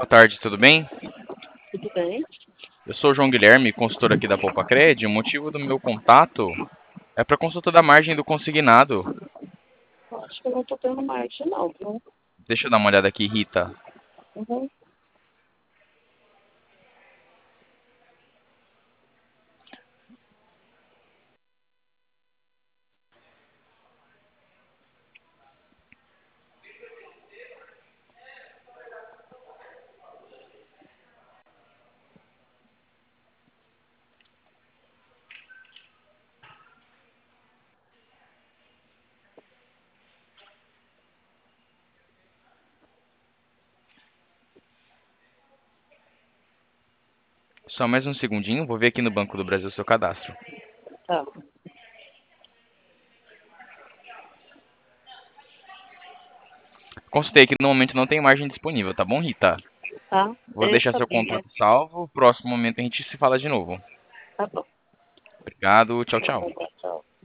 Boa tarde, tudo bem? Tudo bem? Eu sou o João Guilherme, consultor aqui da Poupa-Cred. O motivo do meu contato é para consulta da margem do consignado. Eu acho que eu não tô tendo margem, não, viu? Deixa eu dar uma olhada aqui, Rita. Uhum. Só mais um segundinho, vou ver aqui no Banco do Brasil o seu cadastro. Tá, Consultei que no momento não tem margem disponível, tá bom, Rita? tá. Vou Eu deixar seu sabia. contato salvo. Próximo momento a gente se fala de novo. Tá bom. Obrigado, tchau, tchau. Tchau.